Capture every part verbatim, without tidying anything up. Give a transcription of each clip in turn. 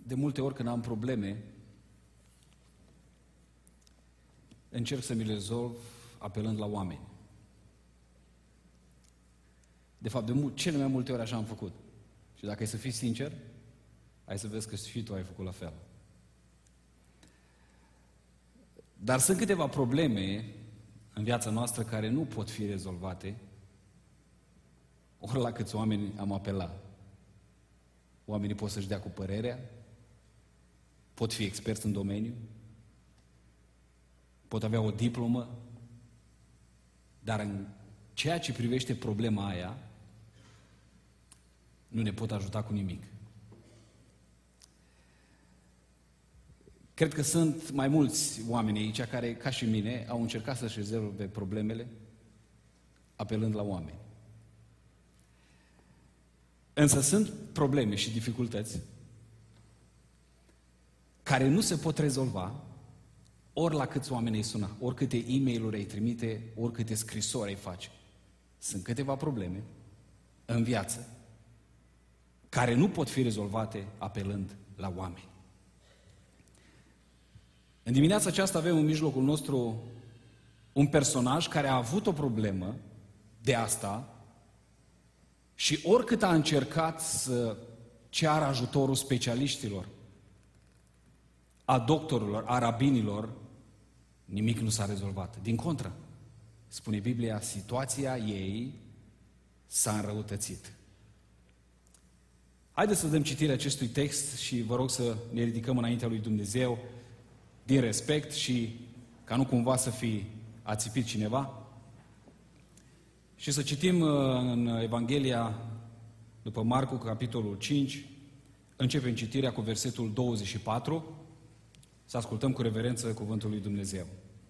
de multe ori când am probleme, încerc să mi le rezolv apelând la oameni. De fapt, de mult, cele mai multe ori așa am făcut. Și dacă ai să fii sincer, ai să vezi că și tu ai făcut la fel. Dar sunt câteva probleme în viața noastră care nu pot fi rezolvate ori la câți oameni am apelat. Oamenii pot să-și dea cu părerea, pot fi experți în domeniu, pot avea o diplomă, dar în ceea ce privește problema aia, nu ne pot ajuta cu nimic. Cred că sunt mai mulți oameni aici care, ca și mine, au încercat să-și rezolve problemele apelând la oameni. Însă sunt probleme și dificultăți care nu se pot rezolva ori la câți oameni îi suna, ori câte e-mail-uri îi trimite, ori câte scrisori îi face. Sunt câteva probleme în viață care nu pot fi rezolvate apelând la oameni. În dimineața aceasta avem în mijlocul nostru un personaj care a avut o problemă de asta și oricât a încercat să ceară ajutorul specialiștilor, a doctorilor, a rabinilor, nimic nu s-a rezolvat. Din contră, spune Biblia, situația ei s-a înrăutățit. Haideți să dăm citire acestui text și vă rog să ne ridicăm înaintea lui Dumnezeu din respect și ca nu cumva să fi ațipit cineva. Și să citim în Evanghelia după Marcu, capitolul cinci, începem citirea cu versetul douăzeci și patru, să ascultăm cu reverență cuvântul lui Dumnezeu.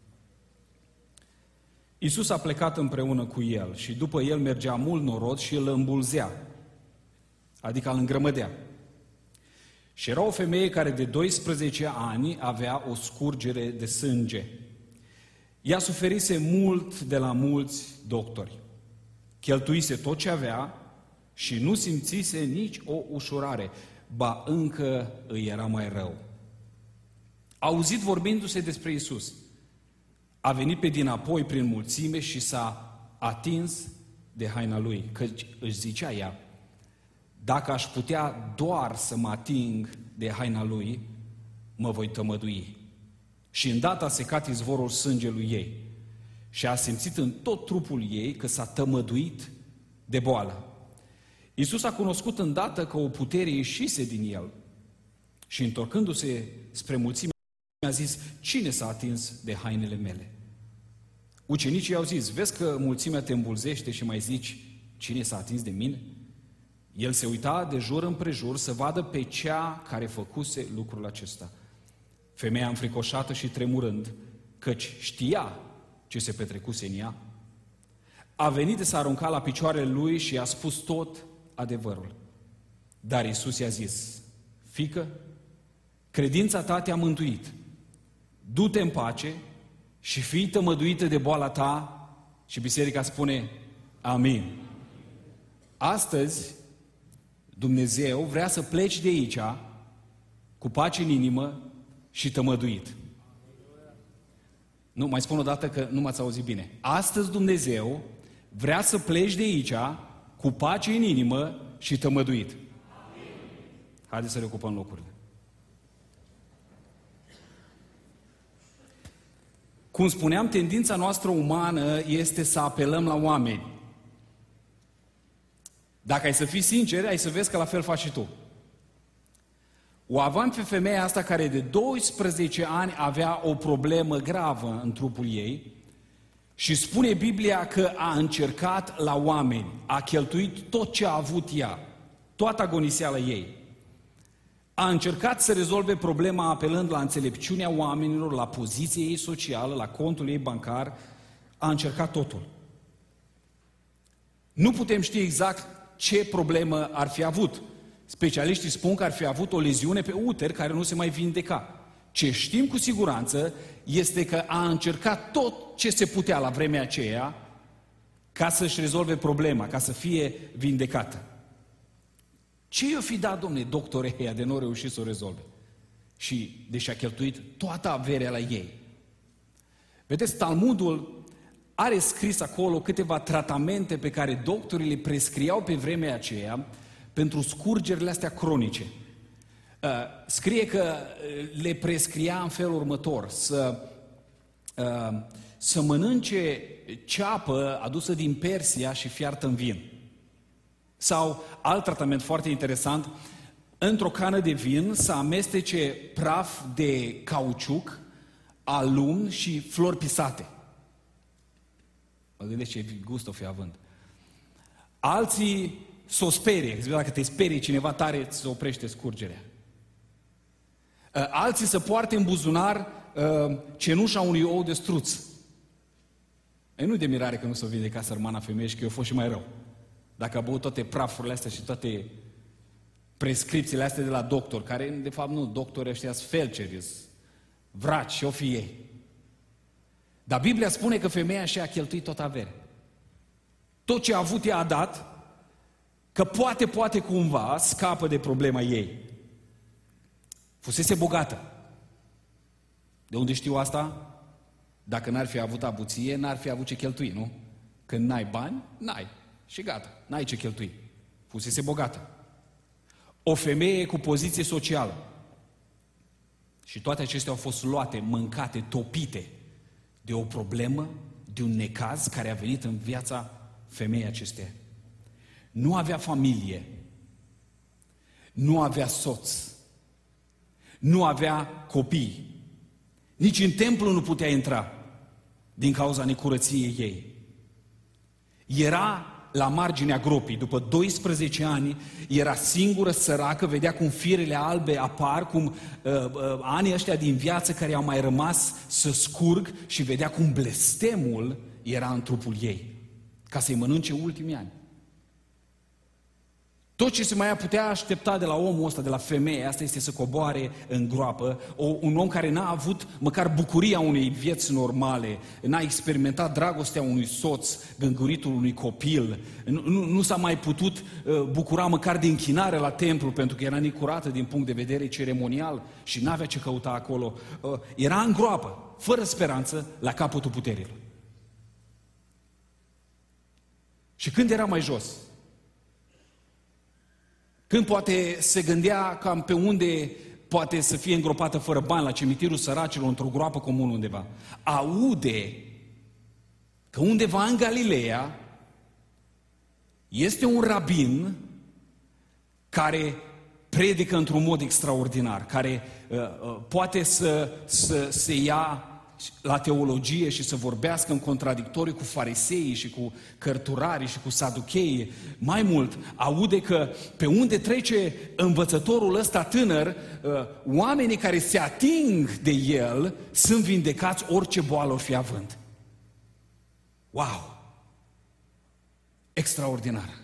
Iisus a plecat împreună cu el și după el mergea mult norod și îl îmbulzea, adică îl îngrămădea. Și era o femeie care de doisprezece ani avea o scurgere de sânge. Ea suferise mult de la mulți doctori. Cheltuise tot ce avea și nu simțise nici o ușurare, ba încă îi era mai rău. A auzit vorbindu-se despre Iisus. A venit pe dinapoi prin mulțime și s-a atins de haina lui, căci își zicea ea, dacă aș putea doar să mă ating de haina lui, mă voi tămădui. Și îndată a secat izvorul sângelui ei și a simțit în tot trupul ei că s-a tămăduit de boală. Iisus a cunoscut îndată că o putere ieșise din el și întorcându-se spre mulțime a zis, cine s-a atins de hainele mele? Ucenicii au zis, vezi că mulțimea te îmbulzește și mai zici, cine s-a atins de mine? El se uita de jur împrejur să vadă pe cea care făcuse lucrul acesta. Femeia înfricoșată și tremurând, căci știa ce se petrecuse în ea, a venit de s-a aruncat la picioarele lui și i-a spus tot adevărul. Dar Iisus i-a zis, fiică, credința ta te-a mântuit. Du-te în pace și fii tămăduită de boala ta. Și biserica spune, amin. Astăzi, Dumnezeu vrea să pleci de aici cu pace în inimă și tămăduit. Nu, mai spun o dată că nu m-ați auzit bine. Astăzi Dumnezeu vrea să pleci de aici cu pace în inimă și tămăduit. Amin. Haideți să ne ocupăm locurile. Cum spuneam, tendința noastră umană este să apelăm la oameni. Dacă ai să fii sincer, ai să vezi că la fel faci și tu. O aveam pe femeia asta care de doisprezece ani avea o problemă gravă în trupul ei și spune Biblia că a încercat la oameni, a cheltuit tot ce a avut ea, toată agoniseala ei. A încercat să rezolve problema apelând la înțelepciunea oamenilor, la poziția ei socială, la contul ei bancar, a încercat totul. Nu putem ști exact ce problemă ar fi avut. Specialiștii spun că ar fi avut o leziune pe uter care nu se mai vindeca. Ce știm cu siguranță este că a încercat tot ce se putea la vremea aceea ca să-și rezolve problema, ca să fie vindecată. Ce i-o fi dat, domne, doctorii ăia de nu au reușit să o rezolve? Și deși a cheltuit toată averea la ei. Vedeți, Talmudul are scris acolo câteva tratamente pe care doctorii le prescriau pe vremea aceea pentru scurgerile astea cronice. Scrie că le prescria în felul următor, să, să mănânce ceapă adusă din Persia și fiartă în vin. Sau, alt tratament foarte interesant, într-o cană de vin să amestece praf de cauciuc, alun și flori pisate. Mă gândesc ce gust o fi având. Alții s-o sperie, că dacă te sperie cineva tare, îți oprește scurgerea. Alții să poarte în buzunar cenușa unui ou de struț. E nu de mirare că nu s-o vindeca sărmana femeie și că eu fost și mai rău. Dacă a băut toate prafurile astea și toate prescripțiile astea de la doctor, care de fapt nu, doctorii ăștia sunt felceri, vraci și o fi ei. Dar Biblia spune că femeia și-a cheltuit tot averea. Tot ce a avut ea a dat, că poate, poate cumva scapă de problema ei. Fusese bogată. De unde știu asta? Dacă n-ar fi avut avuție, n-ar fi avut ce cheltui, nu? Când n-ai bani, n-ai. Și gata, n-ai ce cheltui. Fusese bogată. O femeie cu poziție socială. Și toate acestea au fost luate, mâncate, topite de o problemă, de un necaz care a venit în viața femeii acesteia. Nu avea familie, nu avea soț, nu avea copii, nici în templu nu putea intra din cauza necurăției ei. Era la marginea gropii, după doisprezece ani, era singură, săracă, vedea cum firele albe apar, cum uh, uh, anii ăștia din viață care au mai rămas să scurg și vedea cum blestemul era în trupul ei, ca să-i mănânce ultimii ani. Tot ce se mai putea aștepta de la omul ăsta, de la femeia asta, este să coboare în groapă. O, un om care n-a avut măcar bucuria unei vieți normale, n-a experimentat dragostea unui soț, gânguritul unui copil, nu, nu, nu s-a mai putut uh, bucura măcar de închinare la templu, pentru că era necurată din punct de vedere ceremonial și n-avea ce căuta acolo. Uh, era în groapă, fără speranță, la capătul puterilor. Și când era mai jos, când poate se gândea cam pe unde poate să fie îngropată fără bani, la cimitirul săracilor, într-o groapă comună undeva, aude că undeva în Galileea este un rabin care predică într-un mod extraordinar, care uh, uh, poate să, să se ia la teologie și să vorbească în contradictoriu cu fariseii și cu cărturarii și cu saducheii. Mai mult, aude că pe unde trece învățătorul ăsta tânăr, oamenii care se ating de el sunt vindecați orice boală or fi având. Wow! Extraordinar!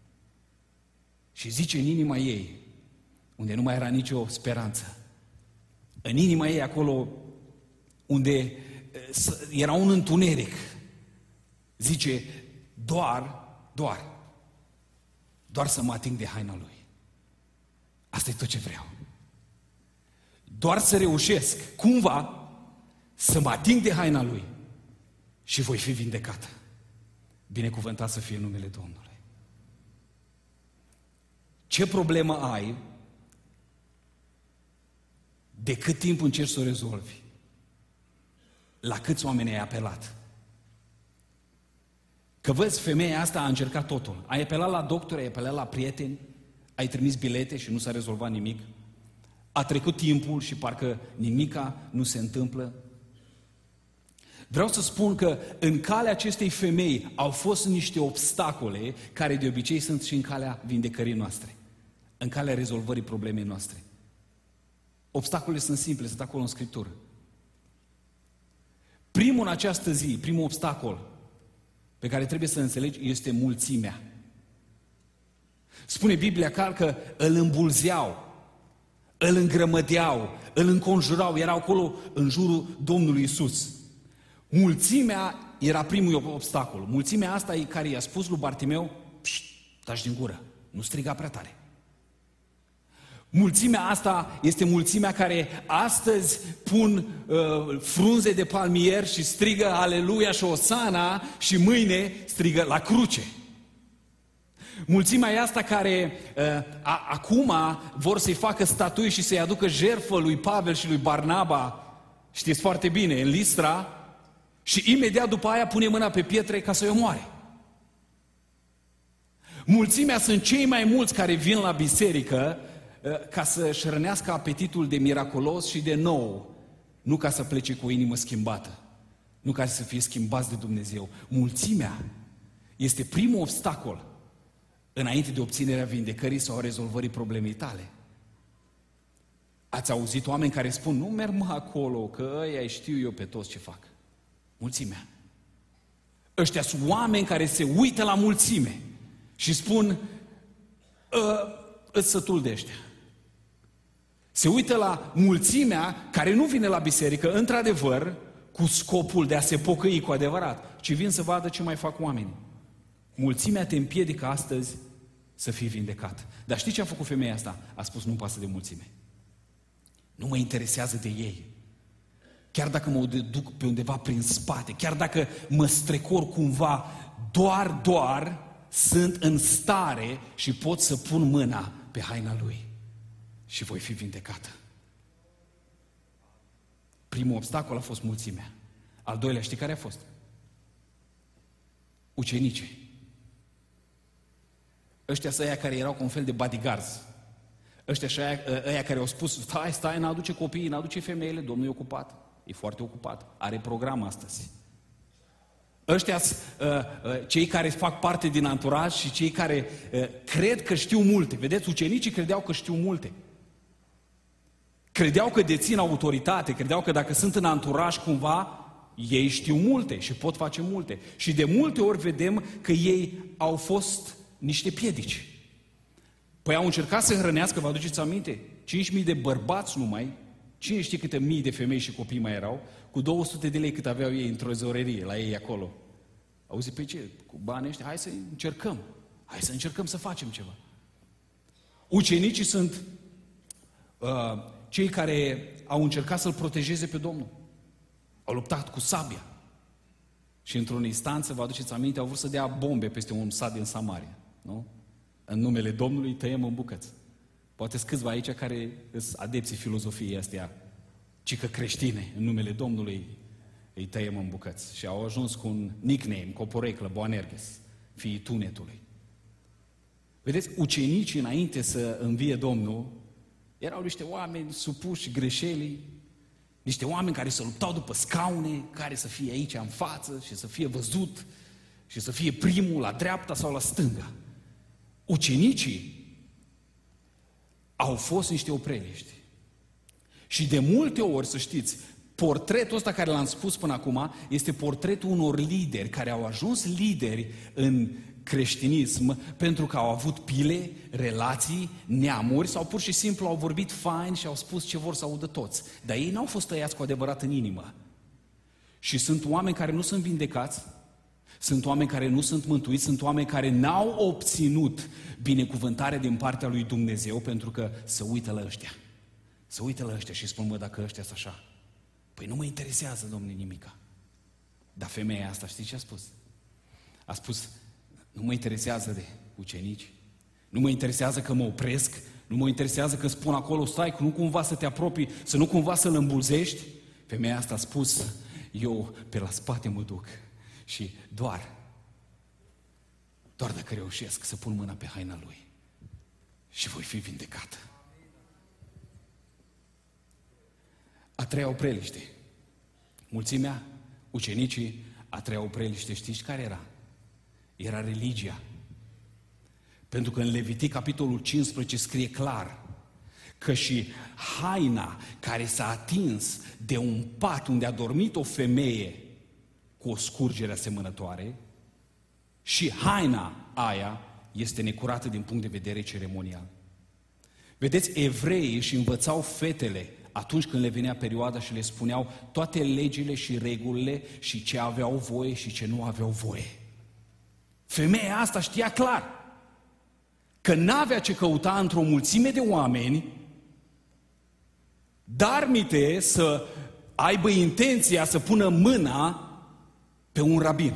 Și zice în inima ei, unde nu mai era nicio speranță, în inima ei acolo unde era un întuneric, zice, doar, doar, doar să mă ating de haina lui. Asta e tot ce vreau. Doar să reușesc, cumva, să mă ating de haina lui și voi fi vindecată. Binecuvântat să fie numele Domnului. Ce problemă ai? De cât timp încerci să o rezolvi? La câți oameni ai apelat? Că vezi, femeia asta a încercat totul. Ai apelat la doctori, ai apelat la prieteni, ai trimis bilete și nu s-a rezolvat nimic. A trecut timpul și parcă nimica nu se întâmplă. Vreau să spun că în calea acestei femei au fost niște obstacole care de obicei sunt și în calea vindecării noastre, în calea rezolvării problemei noastre. Obstacolele sunt simple, sunt acolo în Scriptură. Primul în această zi, primul obstacol pe care trebuie să înțelegi este mulțimea. Spune Biblia că îl îmbulzeau, îl îngrămădeau, îl înconjurau, erau acolo în jurul Domnului Iisus. Mulțimea era primul obstacol. Mulțimea asta e care i-a spus lui Bartimeu, taci din gură, nu striga prea tare. Mulțimea asta este mulțimea care astăzi pun uh, frunze de palmier și strigă aleluia și osana și mâine strigă la cruce. Mulțimea e asta care uh, a, acum vor să-i facă statui și să-i aducă jertfă lui Pavel și lui Barnaba, știți foarte bine, în Listra, și imediat după aia pune mâna pe pietre ca să-i omoare. Mulțimea sunt cei mai mulți care vin la biserică uh, ca să-și rănească apetitul de miraculos și de nou, nu ca să plece cu o inimă schimbată, nu ca să fie schimbați de Dumnezeu. Mulțimea este primul obstacol înainte de obținerea vindecării sau a rezolvării problemei tale. Ați auzit oameni care spun, nu merg mă acolo, că ăia știu eu pe toți ce fac. Mulțimea. Ăștia sunt oameni care se uită la mulțime și spun, îți sătul de ăștia. Se uită la mulțimea care nu vine la biserică, într-adevăr, cu scopul de a se pocăi cu adevărat, ci vin să vadă ce mai fac oamenii. Mulțimea te împiedică astăzi să fii vindecat. Dar știi ce a făcut femeia asta? A spus, nu-mi pasă de mulțime. Nu mă interesează de ei. Chiar dacă mă duc pe undeva prin spate, chiar dacă mă strecor cumva, doar, doar sunt în stare și pot să pun mâna pe haina lui și voi fi vindecată. Primul obstacol a fost mulțimea. Al doilea, știi care a fost? Ucenicii. Ăștia sunt aia care erau cu un fel de bodyguards. Ăștia sunt aia, aia care au spus, stai, stai, n-aduce copiii, n-aduce femeile, Domnul e ocupat. E foarte ocupat. Are program astăzi. Ăștia sunt uh, uh, cei care fac parte din anturaj și cei care uh, cred că știu multe. Vedeți, ucenicii credeau că știu multe. Credeau că dețin autoritate, credeau că dacă sunt în anturaj cumva, ei știu multe și pot face multe. Și de multe ori vedem că ei au fost niște piedici. Păi au încercat să hrănească, vă aduceți aminte? cinci mii de bărbați numai, cine știe câte mii de femei și copii mai erau, cu două sute de lei cât aveau ei în trezorerie, la ei acolo. Auzi, pe ce? Cu banii ăștia, hai să încercăm. Hai să încercăm să facem ceva. Ucenicii sunt uh, cei care au încercat să-L protejeze pe Domnul. Au luptat cu sabia. Și într-o instanță, vă aduceți aminte, au vrut să dea bombe peste un sat din Samaria. Nu? În numele Domnului tăiem în bucăți. Poate sunt câțiva aici care sunt adepții filozofiei astea, cică creștine, în numele Domnului îi tăiem în bucăți. Și au ajuns cu un nickname, cu o poreclă, Boanerges, fiii tunetului. Vedeți, ucenicii înainte să învie Domnul, erau niște oameni supuși greșelii, niște oameni care se luptau după scaune, care să fie aici în față și să fie văzut și să fie primul la dreapta sau la stânga. Ucenicii au fost niște opreliști. Și de multe ori, să știți, portretul ăsta care l-am spus până acum este portretul unor lideri care au ajuns lideri în creștinism pentru că au avut pile, relații, neamuri sau pur și simplu au vorbit fain și au spus ce vor să audă toți. Dar ei n-au fost tăiați cu adevărat în inimă. Și sunt oameni care nu sunt vindecați, sunt oameni care nu sunt mântuiți, sunt oameni care n-au obținut binecuvântare din partea lui Dumnezeu pentru că se uită la ăștia. Se uită la ăștia și spun, mă, dacă ăștia sunt așa, păi nu mă interesează, Domnule, nimica. Dar femeia asta, știți ce a spus? A spus, nu mă interesează de ucenici, nu mă interesează că mă opresc, nu mă interesează că spun acolo, stai, nu cumva să te apropii, să nu cumva să-l îmbulzești. Femeia asta a spus, eu pe la spate mă duc și doar, doar dacă reușesc să pun mâna pe haina lui și voi fi vindecată. A treia opreliște. Mulțimea, ucenicii, a treia opreliște, știți care era? Era religia. Pentru că în Levitic, capitolul cincisprezece, scrie clar că și haina care s-a atins de un pat unde a dormit o femeie cu o scurgere asemănătoare, și haina aia este necurată din punct de vedere ceremonial. Vedeți, evreii își învățau fetele atunci când le venea perioada și le spuneau toate legile și regulile și ce aveau voie și ce nu aveau voie. Femeia asta știa clar că n-avea ce căuta într-o mulțime de oameni darmite să aibă intenția să pună mâna pe un rabin.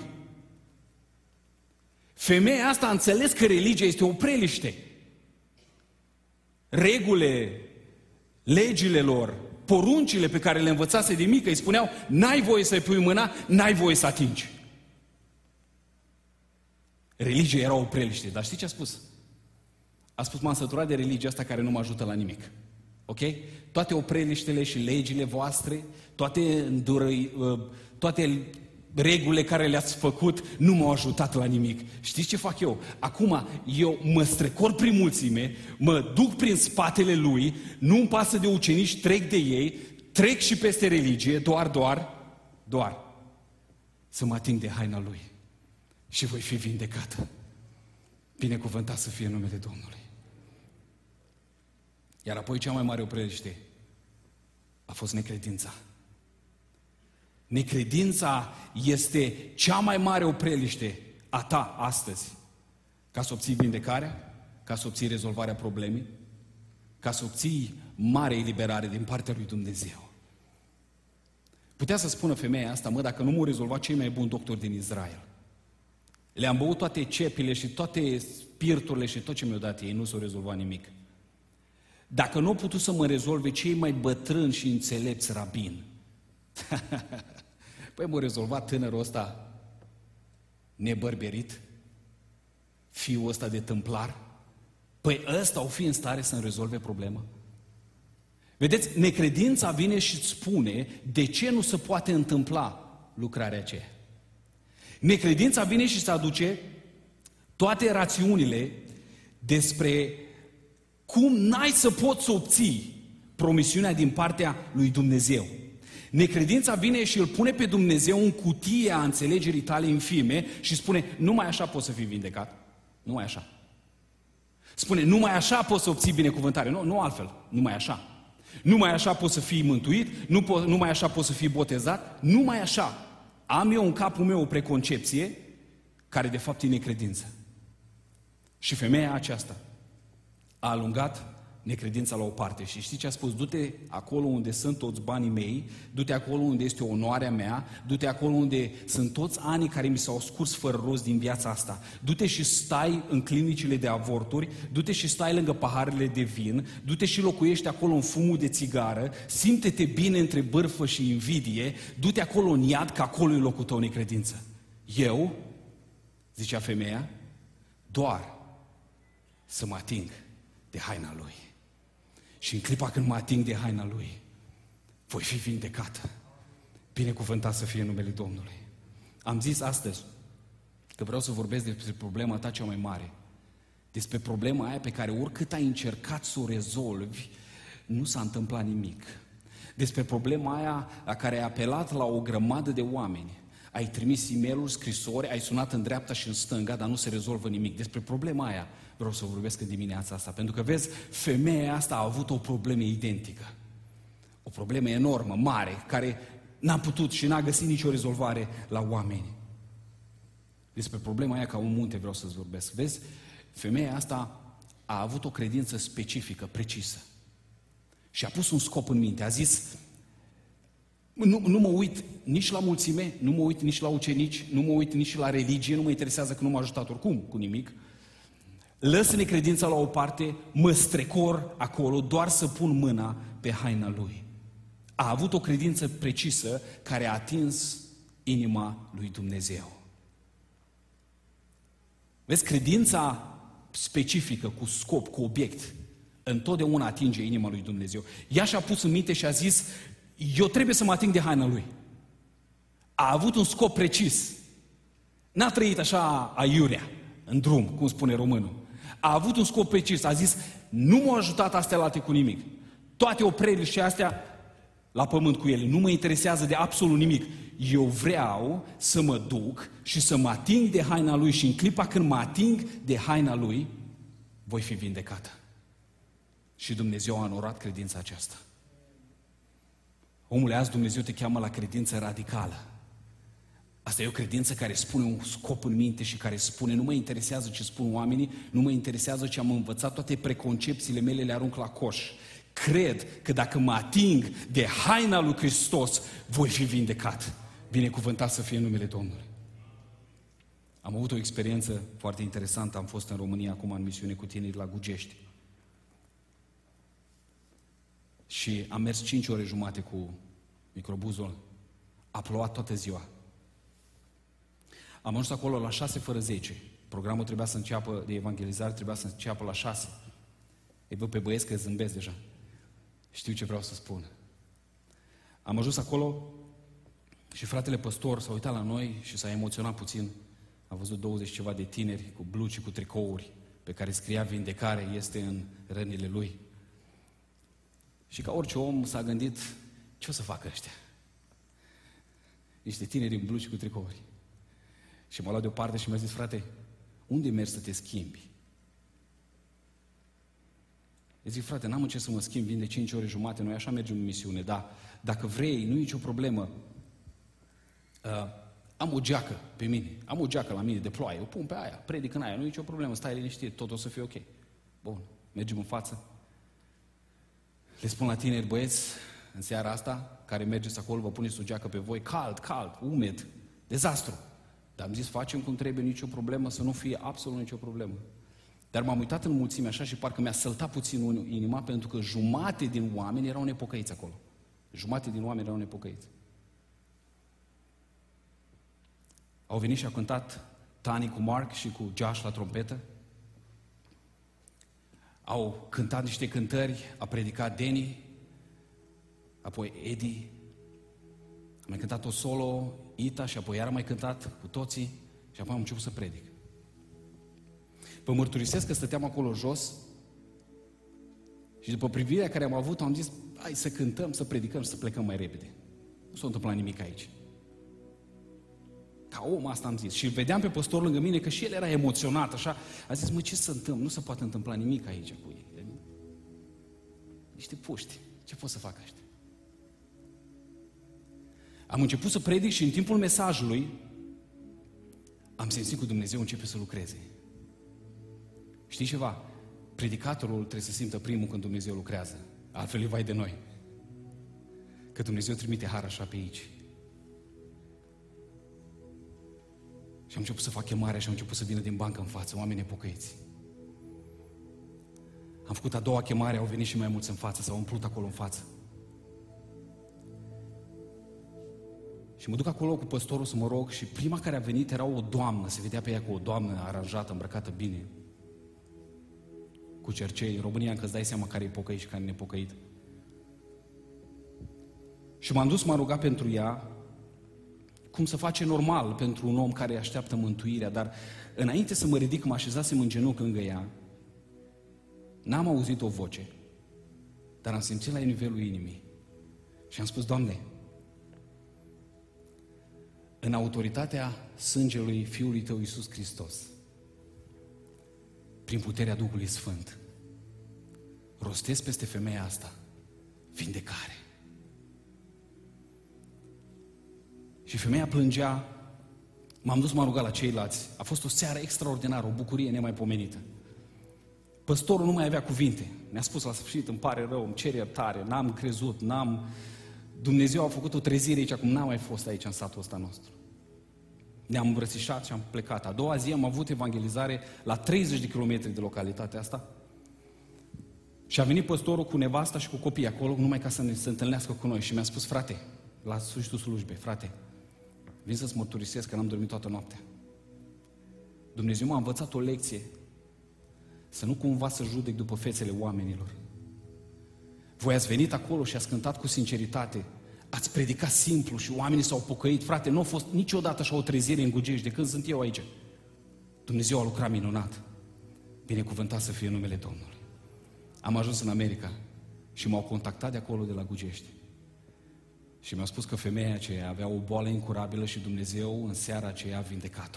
Femeia asta a înțeles că religia este o preliște. Regulile, legile lor, poruncile pe care le învățase de mică îi spuneau: n-ai voie să-i pui mâna, n-ai voie să atingi. Religia era o preliște, dar știi ce a spus? A spus: m-am săturat de religia asta care nu mă ajută la nimic. Ok? Toate opreliștele și legile voastre, toate, îndurăi, toate regulile care le-ați făcut nu m-au ajutat la nimic. Știți ce fac eu? Acum eu mă strecor prin mulțime, mă duc prin spatele lui, nu-mi pasă de ucenici, trec de ei, trec și peste religie, doar, doar, doar să mă ating de haina lui și voi fi vindecată. Binecuvântat să fie numele Domnului. Iar apoi cea mai mare opreliște a fost necredința. Necredința este cea mai mare opreliște a ta astăzi. Ca să obții vindecarea, ca să obții rezolvarea problemei, ca să obții mare eliberare din partea lui Dumnezeu. Putea să spună femeia asta: mă, dacă nu m-au rezolvat cei mai buni doctori din Israel, le-am băut toate cepile și toate spiriturile și tot ce mi-au dat ei, nu s-au rezolvat nimic. Dacă nu au putut să mă rezolve cei mai bătrâni și înțelepți rabini, păi m-a rezolvat tânărul ăsta nebărberit, fiul ăsta de tâmplar, păi ăsta o fi în stare să-mi rezolve problema? Vedeți, necredința vine și îți spune de ce nu se poate întâmpla lucrarea aceea. Necredința vine și îți aduce toate rațiunile despre cum n-ai să poți să obții promisiunea din partea lui Dumnezeu. Necredința vine și îl pune pe Dumnezeu în cutia înțelegerii tale infime și spune: numai așa poți să fii vindecat. Numai așa. Spune: numai așa poți să obții binecuvântare. Nu, nu altfel. Numai așa. Numai așa poți să fii mântuit, nu po- numai așa poți să fii botezat, numai așa. Am eu în capul meu o preconcepție care de fapt e necredință. Și femeia aceasta a alungat necredința la o parte. Și știi ce a spus? Du-te acolo unde sunt toți banii mei, du-te acolo unde este onoarea mea, du-te acolo unde sunt toți anii care mi s-au scurs fără rost din viața asta. Du-te și stai în clinicile de avorturi, du-te și stai lângă paharele de vin, du-te și locuiești acolo în fumul de țigară, simte-te bine între bârfă și invidie, du-te acolo în iad, că acolo e locul tău necredință. Eu, zicea femeia, doar să mă ating de haina lui. Și în clipa când mă ating de haina lui, voi fi vindecată. Binecuvântat să fie numele Domnului. Am zis astăzi că vreau să vorbesc despre problema ta cea mai mare. Despre problema aia pe care oricât ai încercat să o rezolvi, nu s-a întâmplat nimic. Despre problema aia la care ai apelat la o grămadă de oameni. Ai trimis e-mail-uri, scrisori, ai sunat în dreapta și în stânga, dar nu se rezolvă nimic. Despre problema aia vreau să vorbesc în dimineața asta. Pentru că, vezi, femeia asta a avut o problemă identică. O problemă enormă, mare, care n-a putut și n-a găsit nicio rezolvare la oameni. Despre problema aia ca un munte vreau să-ți vorbesc. Vezi, femeia asta a avut o credință specifică, precisă. Și a pus un scop în minte. A zis: Nu, nu mă uit nici la mulțime, nu mă uit nici la ucenici, nu mă uit nici la religie, nu mă interesează că nu m-a ajutat oricum cu nimic. Lăs necredința la o parte, mă strecor acolo doar să pun mâna pe haina lui. A avut o credință precisă care a atins inima lui Dumnezeu. Vezi, credința specifică, cu scop, cu obiect, întotdeauna atinge inima lui Dumnezeu. Ea și-a pus în minte și a zis: eu trebuie să mă ating de haina lui. A avut un scop precis. N-a trăit așa aiurea, în drum, cum spune românul. A avut un scop precis. A zis: nu m-au ajutat astea la alte cu nimic. Toate oprelile și astea la pământ cu ele. Nu mă interesează de absolut nimic. Eu vreau să mă duc și să mă ating de haina lui și în clipa când mă ating de haina lui, voi fi vindecată. Și Dumnezeu a onorat credința aceasta. Omule, azi Dumnezeu te cheamă la credință radicală. Asta e o credință care spune un scop în minte și care spune: nu mă interesează ce spun oamenii, nu mă interesează ce am învățat, toate preconcepțiile mele le arunc la coș. Cred că dacă mă ating de haina lui Hristos, voi fi vindecat. Binecuvântat să fie numele Domnului. Am avut o experiență foarte interesantă. Am fost în România acum în misiune cu tineri la Gugești. Și am mers cinci ore jumate cu microbuzul. A plouat toată ziua. Am ajuns acolo la șase fără zece. Programul trebuia să înceapă, de evangelizare trebuia să înceapă la șase. Îi văd pe băieți că zâmbesc deja. Știu ce vreau să spun. Am ajuns acolo și fratele păstor s-a uitat la noi și s-a emoționat puțin. A văzut douăzeci ceva de tineri cu blugi și cu tricouri pe care scria vindecare este în rănile lui. Și ca orice om s-a gândit, ce o să facă ăștia? Niște tineri în blugi cu tricouri. Și m-a luat deoparte și mi-a zis, frate, unde mergi să te schimbi? Eu zic, frate, n-am în ce să mă schimb, vin de cinci ore jumate, noi așa mergem în misiune, dar dacă vrei, nu e nicio problemă. Uh, am o geacă pe mine, am o geacă la mine de ploaie, o pun pe aia, predic în aia, nu e nicio problemă, stai liniștit, tot o să fie ok. Bun, mergem în față. Le spun la tineri, băieți, în seara asta, care mergeți acolo, vă puneți o geacă pe voi, cald, cald, umed, dezastru. Dar am zis, facem cum trebuie, nicio problemă, să nu fie absolut nicio problemă. Dar m-am uitat în mulțime așa și parcă mi-a săltat puțin inima, pentru că jumate din oameni erau nepocăiți acolo. Jumate din oameni erau nepocăiți. Au venit și a cântat Tani cu Mark și cu Josh la trompetă. Au cântat niște cântări, a predicat Danny, apoi Eddie, a mai cântat o solo, Ita, și apoi iar a mai cântat cu toții și apoi am început să predic. Vă mărturisesc că stăteam acolo jos și după privirea care am avut, am zis, hai să cântăm, să predicăm și să plecăm mai repede. Nu s-a întâmplat nimic aici. Ca om asta am zis. Și îl vedeam pe păstor lângă mine că și el era emoționat, așa. A zis, mă, ce se întâmplă? Nu se poate întâmpla nimic aici cu ei. Niște puști. Ce pot să fac ăștia? Am început să predic și în timpul mesajului am simțit că Dumnezeu începe să lucreze. Știi ceva? Predicatorul trebuie să simtă primul când Dumnezeu lucrează. Altfel e vai de noi. Că Dumnezeu trimite har așa pe aici. Și am început să fac chemarea și am început să vină din bancă în față oameni nepocăiți. Am făcut a doua chemare, au venit și mai mulți în față, s-au umplut acolo în față. Și mă duc acolo cu păstorul să mă rog și prima care a venit era o doamnă, se vedea pe ea cu o doamnă aranjată, îmbrăcată bine, cu cercei. În România încă îți dai seama care e pocăit și care e nepocăit. Și m-am dus, m-am rugat pentru ea, cum să face normal pentru un om care așteaptă mântuirea, dar înainte să mă ridic, mă așezasem în genunchi lângă ea, n-am auzit o voce, dar am simțit la nivelul inimii și am spus, Doamne, în autoritatea sângelui Fiului Tău Iisus Hristos, prin puterea Duhului Sfânt, rostesc peste femeia asta vindecare. Și femeia plângea, m-am dus, m-am rugat la ceilalți. A fost o seară extraordinară, o bucurie nemaipomenită. Păstorul nu mai avea cuvinte. Ne-a spus la sfârșit, îmi pare rău, îmi cer iertare, n-am crezut, n-am... Dumnezeu a făcut o trezire aici, acum n-am mai fost aici în satul ăsta nostru. Ne-am îmbrățișat și am plecat. A doua zi am avut evangelizare la treizeci de kilometri de localitatea asta. Și a venit păstorul cu nevasta și cu copiii acolo, numai ca să ne se întâlnească cu noi. Și mi-a spus, frate, la sfârșitul slujbei, frate, vin să-ți mărturisesc că n-am dormit toată noaptea. Dumnezeu m-a învățat o lecție, să nu cumva să judec după fețele oamenilor. Voi ați venit acolo și ați cântat cu sinceritate, ați predicat simplu și oamenii s-au pocăit. Frate, nu a fost niciodată așa o trezire în Gugești de când sunt eu aici. Dumnezeu a lucrat minunat. Binecuvântat să fie numele Domnului. Am ajuns în America și m-au contactat de acolo, de la Gugești. Și mi-au spus că femeia aceea avea o boală incurabilă și Dumnezeu în seara aceea a vindecat-o.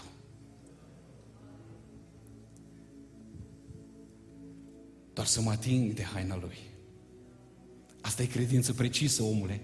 Doar să mă ating de haina Lui. Asta e credință precisă, omule.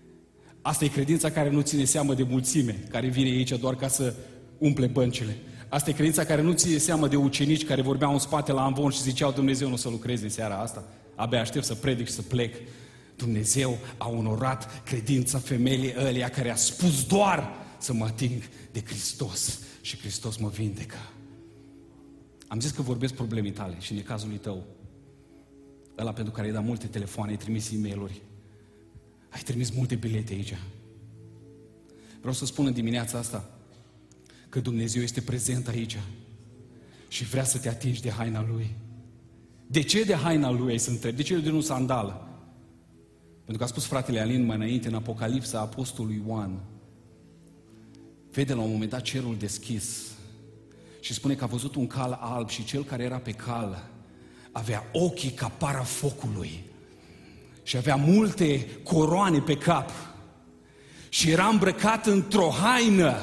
Asta e credința care nu ține seamă de mulțime, care vine aici doar ca să umple băncile. Asta e credința care nu ție seamă de ucenici care vorbeau în spate la amvon și ziceau Dumnezeu nu o să lucrezi în seara asta. Abia aștept să predic și să plec. Dumnezeu a onorat credința femeii ăleia care a spus doar să mă ating de Hristos și Hristos mă vindecă. Am zis că vorbesc problemii tale și în cazul tău. Ăla pentru care ai dat multe telefoane, ai trimis e-mail-uri, ai trimis multe bilete aici. Vreau să spun în dimineața asta că Dumnezeu este prezent aici și vrea să te atingi de haina Lui. De ce de haina Lui ai să întrebi? De ce de nu sandală? Pentru că a spus fratele Alin mai înainte în Apocalipsa Apostolului Ioan. Vede la un moment dat cerul deschis și spune că a văzut un cal alb și cel care era pe cal avea ochii ca para focului și avea multe coroane pe cap și era îmbrăcat într-o haină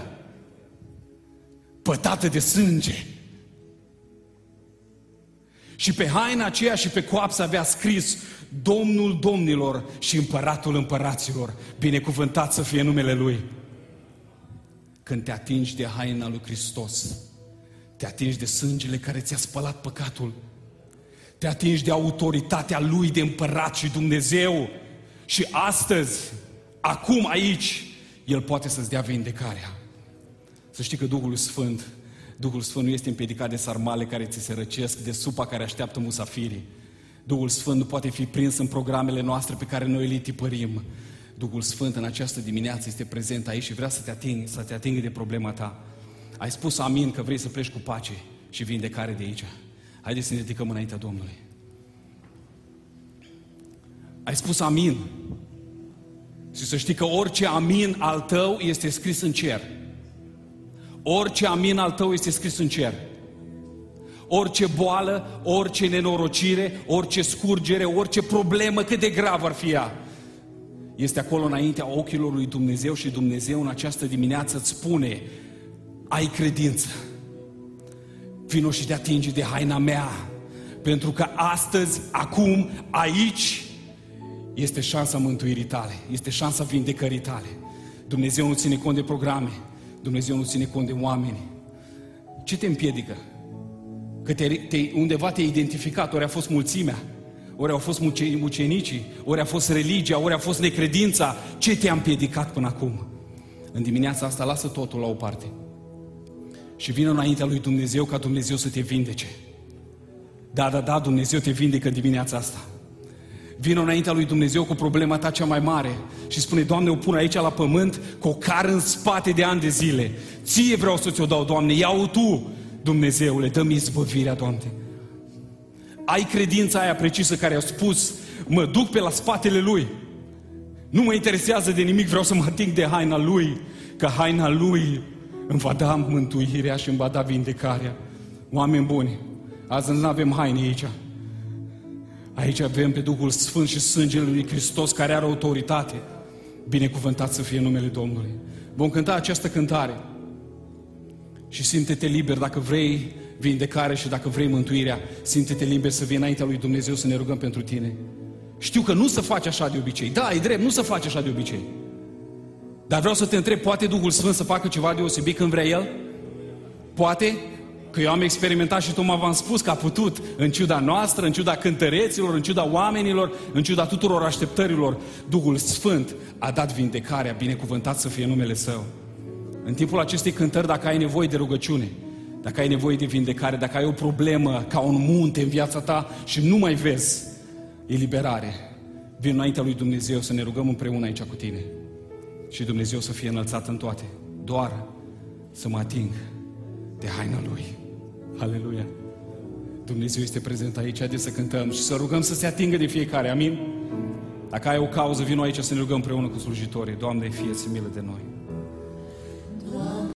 pătată de sânge. Și pe haina aceea și pe coapsă avea scris Domnul Domnilor și Împăratul Împăraților, binecuvântat să fie numele Lui. Când te atingi de haina lui Hristos, te atingi de sângele care ți-a spălat păcatul, te atingi de autoritatea Lui de Împărat și Dumnezeu și astăzi, acum aici, El poate să-ți dea vindecarea. Să știi că Duhul Sfânt, Duhul Sfânt nu este împiedicat de sarmale care ți se răcesc, de supa care așteaptă musafirii. Duhul Sfânt nu poate fi prins în programele noastre pe care noi le tipărim. Duhul Sfânt în această dimineață este prezent aici și vrea să te atingă, să te atingă de problema ta. Ai spus amin că vrei să pleci cu pace și vindecare de aici. Haideți să ne ridicăm înaintea Domnului. Ai spus amin. Și să știi că orice amin al tău este scris în cer. Orice amin al tău este scris în cer. Orice boală, orice nenorocire, orice scurgere, orice problemă, cât de grav ar fi ea, este acolo înaintea ochilor lui Dumnezeu și Dumnezeu în această dimineață îți spune, ai credință, vino și te atinge de haina mea, pentru că astăzi, acum, aici, este șansa mântuirii tale, este șansa vindecării tale. Dumnezeu nu ține cont de programe, Dumnezeu nu ține cont de oameni. Ce te împiedică? Că te, te, undeva te-ai identificat, ori a fost mulțimea, ori au fost mucenicii, ori a fost religia, ori a fost necredința. Ce te-a împiedicat până acum? În dimineața asta lasă totul la o parte și vină înaintea lui Dumnezeu ca Dumnezeu să te vindece. Da, da, da, Dumnezeu te vindecă în dimineața asta. Vină înaintea lui Dumnezeu cu problema ta cea mai mare și spune, Doamne, o pun aici la pământ cu o cară în spate de ani de zile. Ție vreau să ți-o dau, Doamne, ia-o Tu, Dumnezeule, dă-mi izbăvirea, Doamne. Ai credința aia precisă care a spus, mă duc pe la spatele Lui. Nu mă interesează de nimic, vreau să mă ating de haina Lui, că haina Lui îmi va da mântuirea și îmi va da vindecarea. Oameni buni, azi nu avem haine aici. Aici avem pe Duhul Sfânt și sângele lui Hristos care are autoritate. Binecuvântat să fie numele Domnului. Vom cânta această cântare și simte-te liber dacă vrei vindecare și dacă vrei mântuirea, simte-te liber să vii înaintea lui Dumnezeu să ne rugăm pentru tine. Știu că nu să faci așa de obicei. Da, e drept, nu să faci așa de obicei. Dar vreau să te întreb, poate Duhul Sfânt să facă ceva deosebit când vrea El? Poate? Că eu am experimentat și Toma v-am spus că a putut, în ciuda noastră, în ciuda cântăreților, în ciuda oamenilor, în ciuda tuturor așteptărilor, Duhul Sfânt a dat vindecarea, binecuvântat să fie numele Său. În timpul acestei cântări, dacă ai nevoie de rugăciune, dacă ai nevoie de vindecare, dacă ai o problemă ca un munte în viața ta și nu mai vezi eliberare, vin înaintea lui Dumnezeu să ne rugăm împreună aici cu tine. Și Dumnezeu să fie înălțat în toate. Doar să mă ating de haina Lui. Aleluia! Dumnezeu este prezent aici, haideți să cântăm și să rugăm să se atingă de fiecare. Amin? Dacă ai o cauză, vino aici să ne rugăm împreună cu slujitorii. Doamne, fie-ți milă de noi!